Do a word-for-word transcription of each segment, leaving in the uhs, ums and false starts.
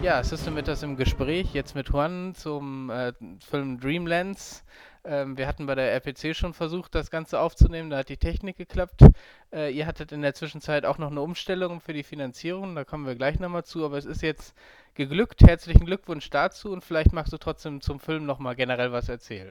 Ja, System ist im Gespräch, jetzt mit Juan zum äh, Film Dreamlands. Ähm, wir hatten bei der R P C schon versucht, das Ganze aufzunehmen, da hat die Technik geklappt. Äh, ihr hattet in der Zwischenzeit auch noch eine Umstellung für die Finanzierung, da kommen wir gleich nochmal zu, aber es ist jetzt geglückt. Herzlichen Glückwunsch dazu und vielleicht magst du trotzdem zum Film nochmal generell was erzählen.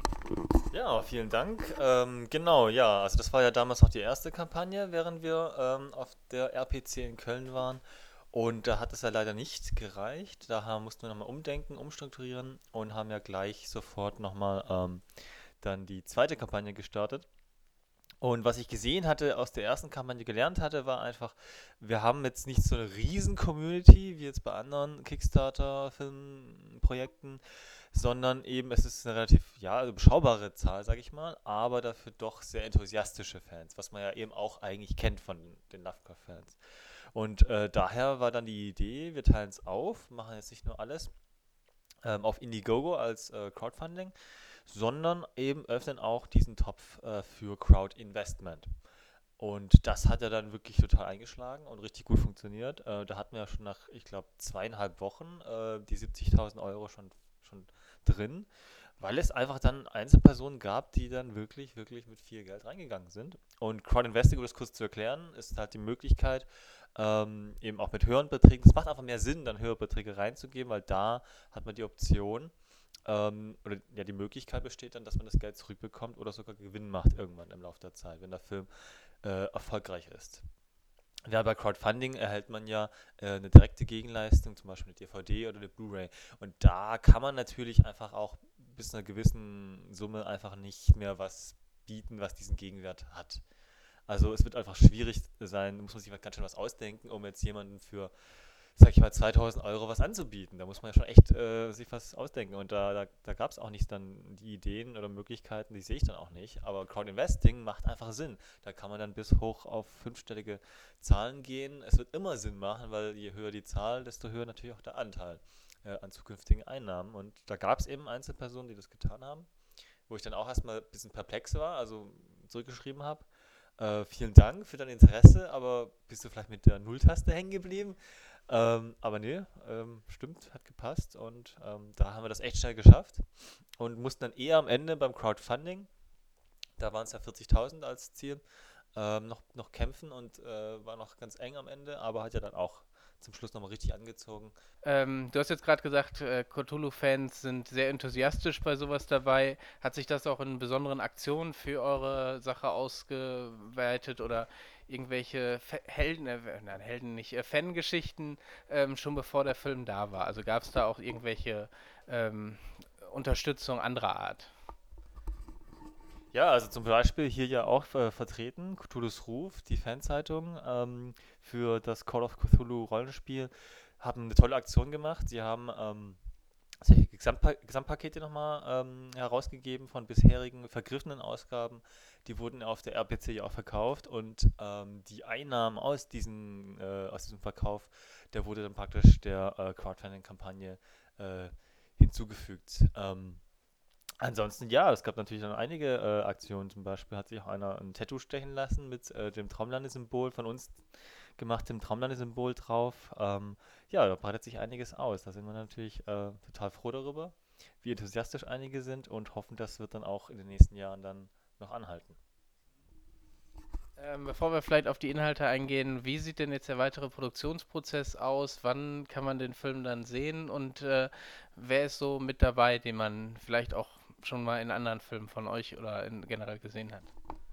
Ja, vielen Dank. Ähm, genau, ja, also das war ja damals noch die erste Kampagne, während wir ähm, auf der R P C in Köln waren. Und da hat es ja leider nicht gereicht. Daher mussten wir nochmal umdenken, umstrukturieren und haben ja gleich sofort nochmal ähm, dann die zweite Kampagne gestartet. Und was ich gesehen hatte, aus der ersten Kampagne gelernt hatte, war einfach, wir haben jetzt nicht so eine riesen Community wie jetzt bei anderen Kickstarter-Filmprojekten, sondern eben es ist eine relativ, ja, also überschaubare Zahl, sage ich mal, aber dafür doch sehr enthusiastische Fans, was man ja eben auch eigentlich kennt von den Lovecraft-Fans. Und äh, daher war dann die Idee, wir teilen es auf, machen jetzt nicht nur alles ähm, auf Indiegogo als äh, Crowdfunding, sondern eben öffnen auch diesen Topf äh, für Crowd-Investment. Und das hat ja dann wirklich total eingeschlagen und richtig gut funktioniert. Äh, da hatten wir ja schon nach, ich glaube, zweieinhalb Wochen äh, die siebzigtausend Euro schon, schon drin, weil es einfach dann Einzelpersonen gab, die dann wirklich, wirklich mit viel Geld reingegangen sind. Und Crowd Investing, um das kurz zu erklären, ist halt die Möglichkeit, ähm, eben auch mit höheren Beträgen, es macht einfach mehr Sinn, dann höhere Beträge reinzugeben, weil da hat man die Option, ähm, oder ja, die Möglichkeit besteht dann, dass man das Geld zurückbekommt oder sogar Gewinn macht irgendwann im Laufe der Zeit, wenn der Film äh, erfolgreich ist. Ja, bei Crowdfunding erhält man ja äh, eine direkte Gegenleistung, zum Beispiel eine D V D oder eine Blu-ray. Und da kann man natürlich einfach auch bis zu einer gewissen Summe einfach nicht mehr was bieten, was diesen Gegenwert hat. Also es wird einfach schwierig sein, muss man sich ganz schön was ausdenken, um jetzt jemanden für, sag ich mal, zweitausend Euro was anzubieten. Da muss man ja schon echt äh, sich was ausdenken. Und da, da, da gab es auch nicht dann die Ideen oder Möglichkeiten, die sehe ich dann auch nicht. Aber Crowdinvesting macht einfach Sinn. Da kann man dann bis hoch auf fünfstellige Zahlen gehen. Es wird immer Sinn machen, weil je höher die Zahl, desto höher natürlich auch der Anteil äh, an zukünftigen Einnahmen. Und da gab es eben Einzelpersonen, die das getan haben, wo ich dann auch erstmal ein bisschen perplex war, also zurückgeschrieben habe. Äh, vielen Dank für dein Interesse, aber bist du vielleicht mit der Nulltaste hängen geblieben? Ähm, aber nee, ähm, stimmt, hat gepasst und ähm, da haben wir das echt schnell geschafft und mussten dann eher am Ende beim Crowdfunding, da waren es ja vierzigtausend als Ziel, ähm, noch, noch kämpfen und äh, war noch ganz eng am Ende, aber hat ja dann auch zum Schluss nochmal richtig angezogen. Ähm, du hast jetzt gerade gesagt, äh, Cthulhu-Fans sind sehr enthusiastisch bei sowas dabei. Hat sich das auch in besonderen Aktionen für eure Sache ausgeweitet oder irgendwelche Fe Helden, äh, nein, Helden nicht, äh, Fangeschichten ähm, schon bevor der Film da war? Also gab es da auch irgendwelche ähm, Unterstützung anderer Art? Ja, also zum Beispiel hier ja auch äh, vertreten, Cthulhu's Ruf, die Fanzeitung ähm, für das Call of Cthulhu Rollenspiel, haben eine tolle Aktion gemacht. Sie haben ähm, solche Gesamtpa Gesamtpakete nochmal ähm, herausgegeben von bisherigen vergriffenen Ausgaben. Die wurden auf der R P C ja auch verkauft und ähm, die Einnahmen aus, diesen, äh, aus diesem Verkauf, der wurde dann praktisch der äh, Crowdfunding-Kampagne äh, hinzugefügt. Ähm, Ansonsten ja, es gab natürlich dann einige äh, Aktionen. Zum Beispiel hat sich auch einer ein Tattoo stechen lassen mit äh, dem Traumlandesymbol von uns gemachtem Traumlandesymbol drauf. Ähm, ja, da breitet sich einiges aus. Da sind wir natürlich äh, total froh darüber, wie enthusiastisch einige sind und hoffen, das wird dann auch in den nächsten Jahren dann noch anhalten. Ähm, bevor wir vielleicht auf die Inhalte eingehen, wie sieht denn jetzt der weitere Produktionsprozess aus? Wann kann man den Film dann sehen? Und äh, wer ist so mit dabei, den man vielleicht auch schon mal in anderen Filmen von euch oder in, generell gesehen hat?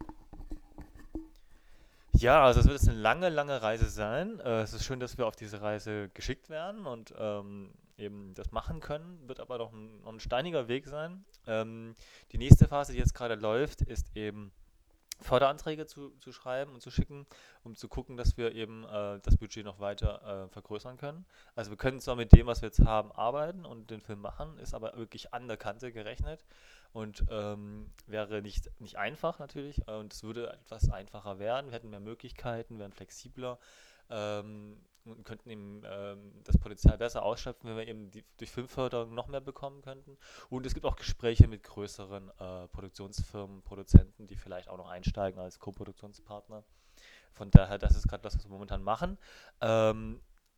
Ja, also es wird jetzt eine lange, lange Reise sein. Äh, es ist schön, dass wir auf diese Reise geschickt werden und ähm, eben das machen können. Wird aber noch ein, noch ein steiniger Weg sein. Ähm, die nächste Phase, die jetzt gerade läuft, ist eben Förderanträge zu, zu schreiben und zu schicken, um zu gucken, dass wir eben äh, das Budget noch weiter äh, vergrößern können. Also wir können zwar mit dem, was wir jetzt haben, arbeiten und den Film machen, ist aber wirklich an der Kante gerechnet und ähm, wäre nicht, nicht einfach natürlich äh, und es würde etwas einfacher werden. Wir hätten mehr Möglichkeiten, wären flexibler ähm, und könnten eben ähm, das Potenzial besser ausschöpfen, wenn wir eben die, durch Filmförderung noch mehr bekommen könnten. Und es gibt auch Gespräche mit größeren äh, Produktionsfirmen, Produzenten, die vielleicht auch noch einsteigen als Co-Produktionspartner. Von daher, das ist gerade das, was wir momentan machen. Ähm,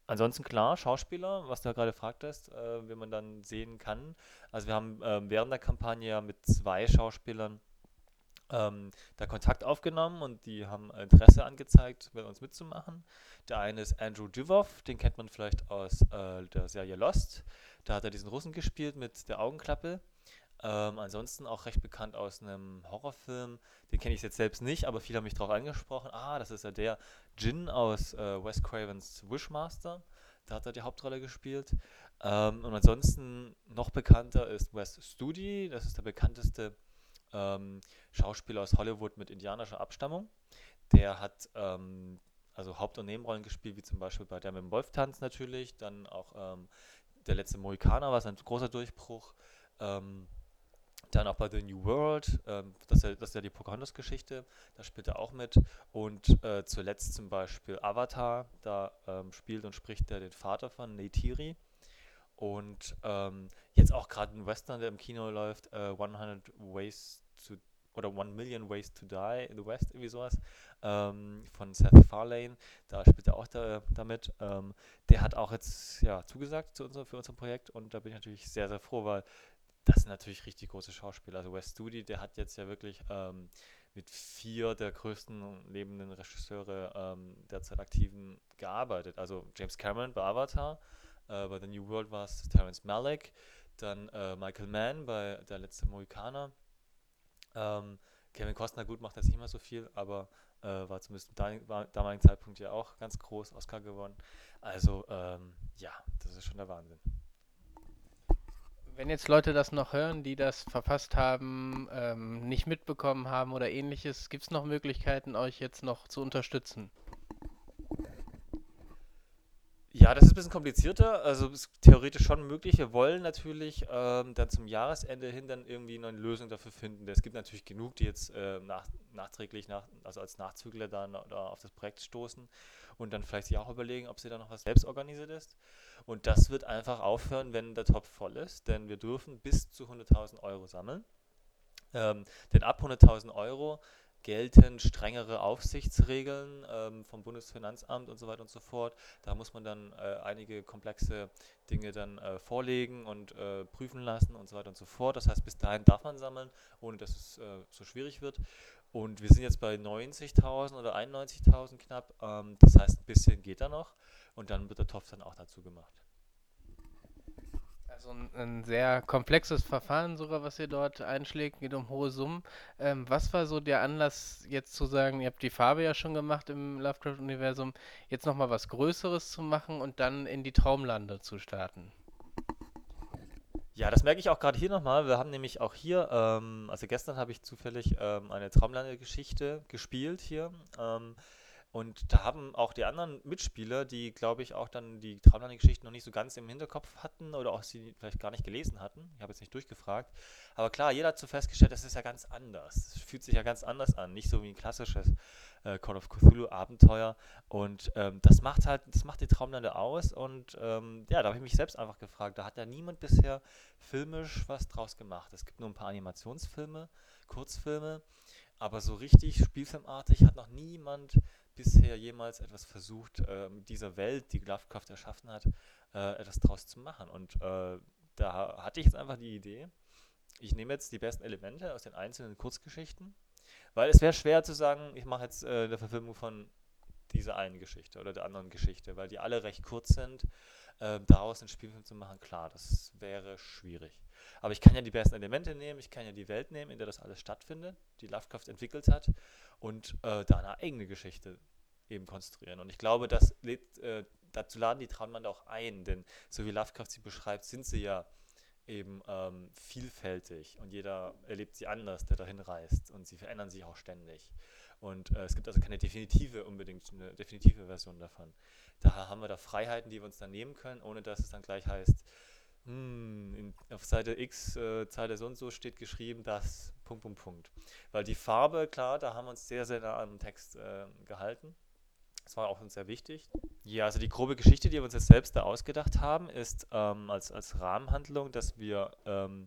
Ansonsten klar, Schauspieler, was du ja gerade fragtest, äh, wenn man dann sehen kann. Also wir haben ähm, während der Kampagne ja mit zwei Schauspielern ähm, da Kontakt aufgenommen und die haben Interesse angezeigt, bei uns mitzumachen. Der eine ist Andrew Divoff, den kennt man vielleicht aus äh, der Serie Lost. Da hat er diesen Russen gespielt mit der Augenklappe. Ähm, ansonsten auch recht bekannt aus einem Horrorfilm. Den kenne ich jetzt selbst nicht, aber viele haben mich darauf angesprochen. Ah, das ist ja der Jin aus äh, Wes Cravens Wishmaster. Da hat er die Hauptrolle gespielt. Ähm, und ansonsten noch bekannter ist Wes Studi. Das ist der bekannteste ähm, Schauspieler aus Hollywood mit indianischer Abstammung. Der hat ähm, also Haupt- und Nebenrollen gespielt, wie zum Beispiel bei Der mit dem Wolf tanzt natürlich. Dann auch ähm, Der letzte Mohikaner war sein großer Durchbruch. Ähm, dann auch bei The New World, ähm, das, ist ja, das ist ja die Pocahontas-Geschichte, da spielt er auch mit. Und äh, zuletzt zum Beispiel Avatar, da ähm, spielt und spricht er den Vater von Neytiri. Und ähm, jetzt auch gerade ein Western, der im Kino läuft, äh, hundert Ways to oder One Million Ways to Die in the West, irgendwie sowas, ähm, von Seth Farlane, da spielt er auch da, damit. Ähm, der hat auch jetzt ja zugesagt zu unser, für unser Projekt und da bin ich natürlich sehr, sehr froh, weil das sind natürlich richtig große Schauspieler. Also Wes Studi, der hat jetzt ja wirklich ähm, mit vier der größten lebenden Regisseure ähm, derzeit aktiven gearbeitet. Also James Cameron bei Avatar, äh, bei The New World war es Terrence Malick, dann äh, Michael Mann bei Der letzte Mohikaner. Ähm, Kevin Costner, gut, macht jetzt nicht mehr so viel, aber äh, war zumindest zum damaligen Zeitpunkt ja auch ganz groß, Oscar gewonnen. Also ähm, ja, das ist schon der Wahnsinn. Wenn jetzt Leute das noch hören, die das verpasst haben, ähm, nicht mitbekommen haben oder ähnliches, gibt es noch Möglichkeiten, euch jetzt noch zu unterstützen? Ja, das ist ein bisschen komplizierter. Also ist theoretisch schon möglich. Wir wollen natürlich ähm, dann zum Jahresende hin dann irgendwie noch eine Lösung dafür finden. Es gibt natürlich genug, die jetzt äh, nach, nachträglich, nach, also als Nachzügler dann da auf das Projekt stoßen und dann vielleicht sich auch überlegen, ob sie da noch was selbst organisiert ist. Und das wird einfach aufhören, wenn der Topf voll ist, denn wir dürfen bis zu hunderttausend Euro sammeln. Ähm, denn ab hunderttausend Euro gelten strengere Aufsichtsregeln ähm, vom Bundesfinanzamt und so weiter und so fort. Da muss man dann äh, einige komplexe Dinge dann äh, vorlegen und äh, prüfen lassen und so weiter und so fort. Das heißt, bis dahin darf man sammeln, ohne dass es äh, so schwierig wird. Und wir sind jetzt bei neunzigtausend oder einundneunzigtausend knapp. Ähm, das heißt, ein bisschen geht da noch. Und dann wird der Topf dann auch dazu gemacht. Also ein, ein sehr komplexes Verfahren sogar, was ihr dort einschlägt, geht um hohe Summen. Ähm, was war so der Anlass, jetzt zu sagen, ihr habt die Farbe ja schon gemacht im Lovecraft-Universum, jetzt nochmal was Größeres zu machen und dann in die Traumlande zu starten? Ja, das merke ich auch gerade hier nochmal. Wir haben nämlich auch hier, ähm, also gestern habe ich zufällig ähm, eine Traumlande-Geschichte gespielt hier. Ähm, und da haben auch die anderen Mitspieler, die, glaube ich, auch dann die Traumlande-Geschichte noch nicht so ganz im Hinterkopf hatten oder auch sie vielleicht gar nicht gelesen hatten. Ich habe jetzt nicht durchgefragt. Aber klar, jeder hat so festgestellt, das ist ja ganz anders. Es fühlt sich ja ganz anders an. Nicht so wie ein klassisches äh, Call of Cthulhu-Abenteuer. Und ähm, das macht halt, das macht die Traumlande aus. Und ähm, ja, da habe ich mich selbst einfach gefragt. Da hat ja niemand bisher filmisch was draus gemacht. Es gibt nur ein paar Animationsfilme, Kurzfilme. Aber so richtig spielfilmartig hat noch niemand bisher jemals etwas versucht, äh, mit dieser Welt, die Lovecraft erschaffen hat, äh, etwas draus zu machen. Und äh, da hatte ich jetzt einfach die Idee, ich nehme jetzt die besten Elemente aus den einzelnen Kurzgeschichten, weil es wäre schwer zu sagen, ich mache jetzt äh, eine Verfilmung von dieser einen Geschichte oder der anderen Geschichte, weil die alle recht kurz sind. Äh, daraus einen Spielfilm zu machen, klar, das wäre schwierig. Aber ich kann ja die besten Elemente nehmen, ich kann ja die Welt nehmen, in der das alles stattfindet, die Lovecraft entwickelt hat und äh, da eine eigene Geschichte eben konstruieren. Und ich glaube, das lädt, äh, dazu laden die Traumlande auch ein, denn so wie Lovecraft sie beschreibt, sind sie ja eben ähm, vielfältig und jeder erlebt sie anders, der dahin reist und sie verändern sich auch ständig. Und äh, es gibt also keine definitive, unbedingt eine definitive Version davon. Daher haben wir da Freiheiten, die wir uns dann nehmen können, ohne dass es dann gleich heißt, hm, in, auf Seite X, äh, Zeile so und so steht geschrieben, das, Punkt, Punkt, Punkt. Weil die Farbe, klar, da haben wir uns sehr, sehr nah am Text äh, gehalten. Das war auch uns sehr wichtig. Ja, also die grobe Geschichte, die wir uns jetzt selbst da ausgedacht haben, ist ähm, als, als Rahmenhandlung, dass wir ähm,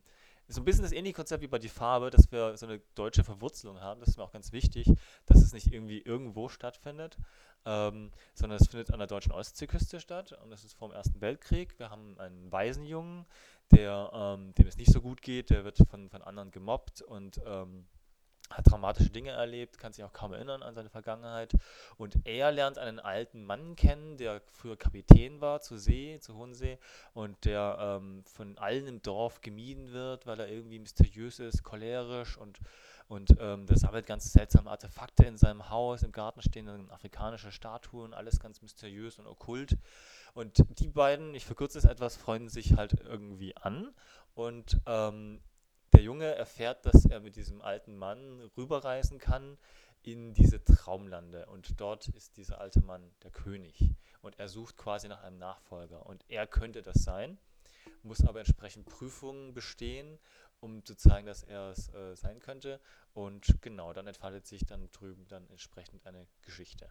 so ein bisschen das ähnliche Konzept wie bei Die Farbe, dass wir so eine deutsche Verwurzelung haben. Das ist mir auch ganz wichtig, dass es nicht irgendwie irgendwo stattfindet, ähm, sondern es findet an der deutschen Ostseeküste statt. Und das ist vor dem Ersten Weltkrieg. Wir haben einen Waisenjungen, der, ähm, dem es nicht so gut geht. Der wird von, von anderen gemobbt und ähm, hat dramatische Dinge erlebt, kann sich auch kaum erinnern an seine Vergangenheit. Und er lernt einen alten Mann kennen, der früher Kapitän war zur See, zur Hohen See, und der ähm, von allen im Dorf gemieden wird, weil er irgendwie mysteriös ist, cholerisch und, und ähm, der sammelt ganz seltsame Artefakte in seinem Haus. Im Garten stehen dann afrikanische Statuen, alles ganz mysteriös und okkult. Und die beiden, ich verkürze es etwas, freunden sich halt irgendwie an und ähm, der Junge erfährt, dass er mit diesem alten Mann rüberreisen kann in diese Traumlande. Und dort ist dieser alte Mann der König. Und er sucht quasi nach einem Nachfolger. Und er könnte das sein, muss aber entsprechend Prüfungen bestehen, um zu zeigen, dass er es äh, sein könnte. Und genau, dann entfaltet sich dann drüben dann entsprechend eine Geschichte.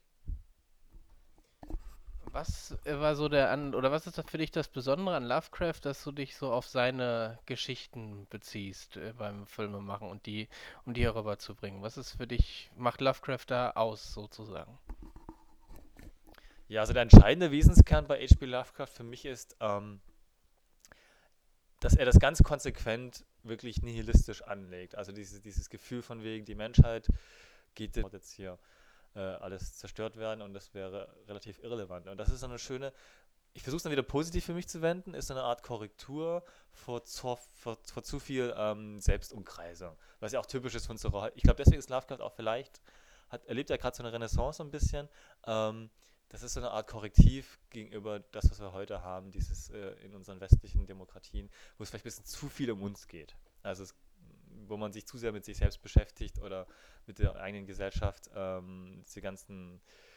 Was äh, war so der an oder was ist das für dich das Besondere an Lovecraft, dass du dich so auf seine Geschichten beziehst äh, beim Filmemachen und die, um die herüberzubringen? Was ist für dich, macht Lovecraft da aus, sozusagen? Ja, also der entscheidende Wesenskern bei H P. Lovecraft für mich ist, ähm, dass er das ganz konsequent wirklich nihilistisch anlegt. Also dieses, dieses Gefühl von wegen, die Menschheit geht jetzt hier äh, alles zerstört werden und das wäre relativ irrelevant. Und das ist so eine schöne, ich versuche es dann wieder positiv für mich zu wenden, ist so eine Art Korrektur vor zu, vor, vor zu viel ähm, Selbstumkreisung. Was ja auch typisch ist von so, ich glaube, deswegen ist Lovecraft auch vielleicht, hat, erlebt er gerade so eine Renaissance so ein bisschen. Ähm, das ist so eine Art Korrektiv gegenüber das, was wir heute haben, dieses äh, in unseren westlichen Demokratien, wo es vielleicht ein bisschen zu viel um uns geht. Also es, wo man sich zu sehr mit sich selbst beschäftigt oder mit der eigenen Gesellschaft, ähm, diese ganzen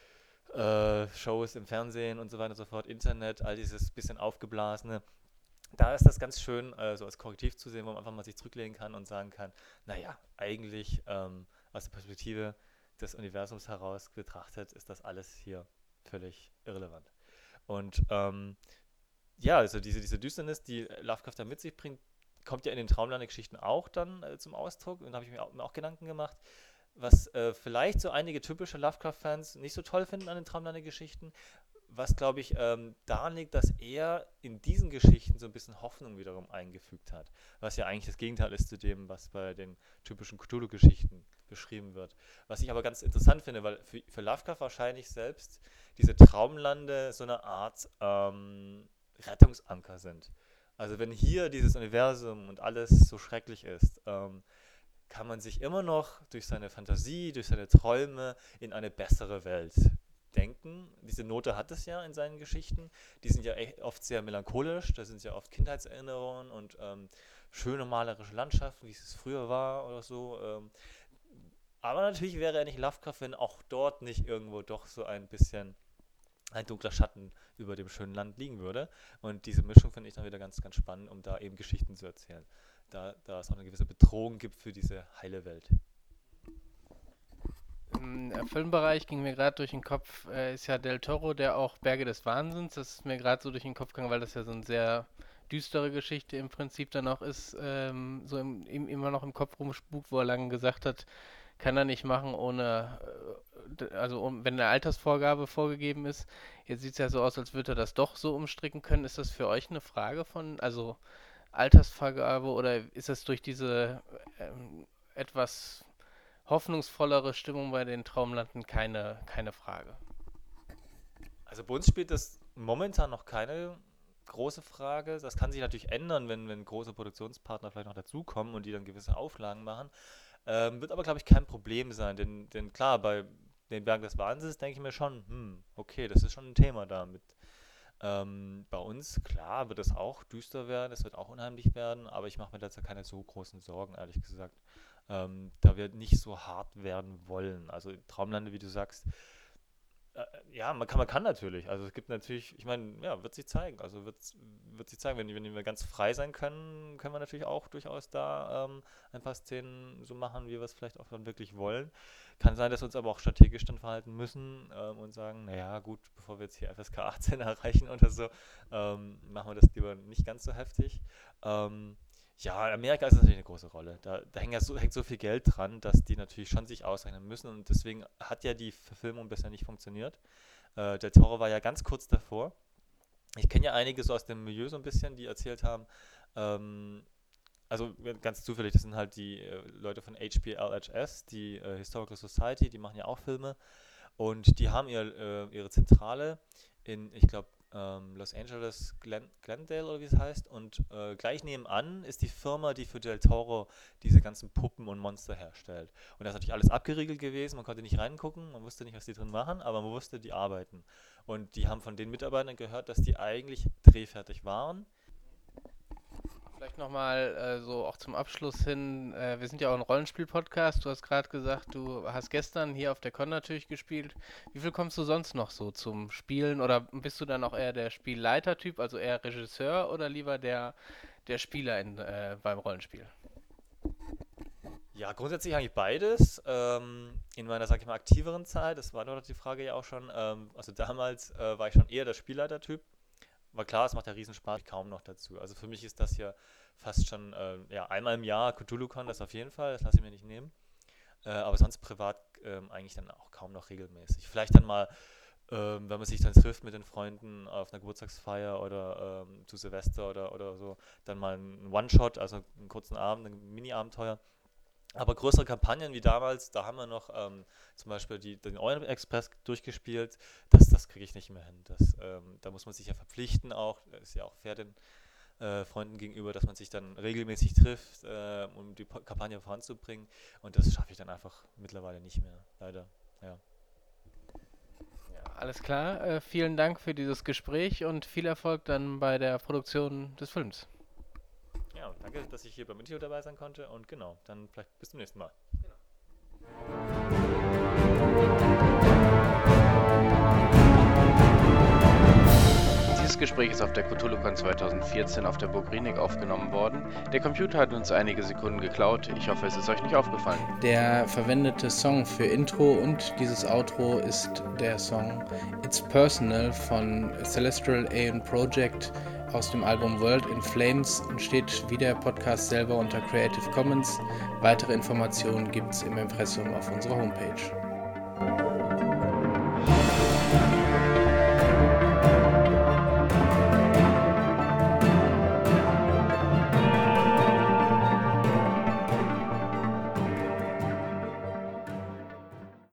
äh, Shows im Fernsehen und so weiter und so fort, Internet, all dieses bisschen aufgeblasene. Da ist das ganz schön, äh, so als Korrektiv zu sehen, wo man einfach mal sich zurücklegen kann und sagen kann, naja, eigentlich ähm, aus der Perspektive des Universums heraus betrachtet, ist das alles hier völlig irrelevant. Und ähm, ja, also diese, diese Düsternis, die Lovecraft da mit sich bringt, kommt ja in den Traumlande-Geschichten auch dann äh, zum Ausdruck. Und da habe ich mir auch, mir auch Gedanken gemacht, was äh, vielleicht so einige typische Lovecraft-Fans nicht so toll finden an den Traumlande-Geschichten, was, glaube ich, ähm, daran liegt, dass er in diesen Geschichten so ein bisschen Hoffnung wiederum eingefügt hat. Was ja eigentlich das Gegenteil ist zu dem, was bei den typischen Cthulhu-Geschichten beschrieben wird. Was ich aber ganz interessant finde, weil für, für Lovecraft wahrscheinlich selbst diese Traumlande so eine Art ähm, Rettungsanker sind. Also wenn hier dieses Universum und alles so schrecklich ist, ähm, kann man sich immer noch durch seine Fantasie, durch seine Träume in eine bessere Welt denken. Diese Note hat es ja in seinen Geschichten. Die sind ja echt oft sehr melancholisch. Da sind ja oft Kindheitserinnerungen und ähm, schöne malerische Landschaften, wie es früher war oder so. Ähm. Aber natürlich wäre er nicht Lovecraft, wenn auch dort nicht irgendwo doch so ein bisschen ein dunkler Schatten über dem schönen Land liegen würde. Und diese Mischung finde ich dann wieder ganz, ganz spannend, um da eben Geschichten zu erzählen. Da, da es auch eine gewisse Bedrohung gibt für diese heile Welt. Im äh, Filmbereich ging mir gerade durch den Kopf, äh, ist ja Del Toro, der auch Berge des Wahnsinns, das ist mir gerade so durch den Kopf gegangen, weil das ja so eine sehr düstere Geschichte im Prinzip dann auch ist, ähm, so im, ihm immer noch im Kopf rumspukt, wo er lange gesagt hat, kann er nicht machen ohne, äh, d- also um, wenn eine Altersvorgabe vorgegeben ist. Jetzt sieht es ja so aus, als würde er das doch so umstricken können. Ist das für euch eine Frage von, also Altersvorgabe oder ist das durch diese ähm, etwas hoffnungsvollere Stimmung bei den Traumlanden keine, keine Frage? Also bei uns spielt das momentan noch keine große Frage. Das kann sich natürlich ändern, wenn, wenn große Produktionspartner vielleicht noch dazukommen und die dann gewisse Auflagen machen. Ähm, wird aber, glaube ich, kein Problem sein. Denn, denn klar, bei den Bergen des Wahnsinns denke ich mir schon, hm, okay, das ist schon ein Thema damit. Ähm, bei uns, klar, wird es auch düster werden, es wird auch unheimlich werden, aber ich mache mir dazu keine so großen Sorgen, ehrlich gesagt. Ähm, da wir nicht so hart werden wollen. Also Traumlande, wie du sagst, äh, ja, man kann, man kann natürlich. Also es gibt natürlich, ich meine, ja, wird sich zeigen. Also wird, wird sich zeigen, wenn, wenn wir ganz frei sein können, können wir natürlich auch durchaus da ähm, ein paar Szenen so machen, wie wir es vielleicht auch dann wirklich wollen. Kann sein, dass wir uns aber auch strategisch dann verhalten müssen ähm, und sagen, naja, gut, bevor wir jetzt hier F S K achtzehn erreichen oder so, ähm, machen wir das lieber nicht ganz so heftig. Ähm, Ja, Amerika ist natürlich eine große Rolle. Da, da hängt, ja so, hängt so viel Geld dran, dass die natürlich schon sich ausrechnen müssen. Und deswegen hat ja die Verfilmung bisher nicht funktioniert. Äh, Del Toro war ja ganz kurz davor. Ich kenne ja einige so aus dem Milieu so ein bisschen, die erzählt haben, ähm, also ganz zufällig, das sind halt die äh, Leute von H P L H S, die äh, Historical Society, die machen ja auch Filme. Und die haben ihr, äh, ihre Zentrale in, ich glaube, ähm, Los Angeles, Glen, Glendale oder wie es heißt. Und äh, gleich nebenan ist die Firma, die für Del Toro diese ganzen Puppen und Monster herstellt. Und da ist natürlich alles abgeriegelt gewesen, man konnte nicht reingucken, man wusste nicht, was die drin machen, aber man wusste, die arbeiten. Und die haben von den Mitarbeitern gehört, dass die eigentlich drehfertig waren. Vielleicht nochmal äh, so auch zum Abschluss hin, äh, wir sind ja auch ein Rollenspiel-Podcast, du hast gerade gesagt, du hast gestern hier auf der Con natürlich gespielt. Wie viel kommst du sonst noch so zum Spielen oder bist du dann auch eher der Spielleiter-Typ, also eher Regisseur oder lieber der, der Spieler in, äh, beim Rollenspiel? Ja, grundsätzlich eigentlich beides. Ähm, in meiner, sag ich mal, aktiveren Zeit, das war doch die Frage ja auch schon, ähm, also damals äh, war ich schon eher der Spielleiter-Typ. Aber klar, es macht ja riesen Spaß, kaum noch dazu. Also für mich ist das hier fast schon äh, ja, einmal im Jahr CthulhuCon, das auf jeden Fall, das lasse ich mir nicht nehmen. Äh, aber sonst privat ähm, eigentlich dann auch kaum noch regelmäßig. Vielleicht dann mal, ähm, wenn man sich dann trifft mit den Freunden auf einer Geburtstagsfeier oder ähm, zu Silvester oder, oder so, dann mal ein One-Shot, also einen kurzen Abend, ein Mini-Abenteuer. Aber größere Kampagnen wie damals, da haben wir noch ähm, zum Beispiel die, den Orient Express durchgespielt. Das, das kriege ich nicht mehr hin. Das, ähm, da muss man sich ja verpflichten auch. Ist ja auch fair den äh, Freunden gegenüber, dass man sich dann regelmäßig trifft, äh, um die Po- Kampagne voranzubringen. Und das schaffe ich dann einfach mittlerweile nicht mehr, leider. Ja. Ja, alles klar, äh, vielen Dank für dieses Gespräch und viel Erfolg dann bei der Produktion des Films. Ja, danke, dass ich hier beim Interview dabei sein konnte. Und genau, dann vielleicht bis zum nächsten Mal. Dieses Gespräch ist auf der CthulhuCon zweitausendvierzehn auf der Burg Rieneck aufgenommen worden. Der Computer hat uns einige Sekunden geklaut. Ich hoffe, es ist euch nicht aufgefallen. Der verwendete Song für Intro und dieses Outro ist der Song It's Personal von Celestial Aeon Project aus dem Album World in Flames und steht wie der Podcast selber unter Creative Commons. Weitere Informationen gibt es im Impressum auf unserer Homepage.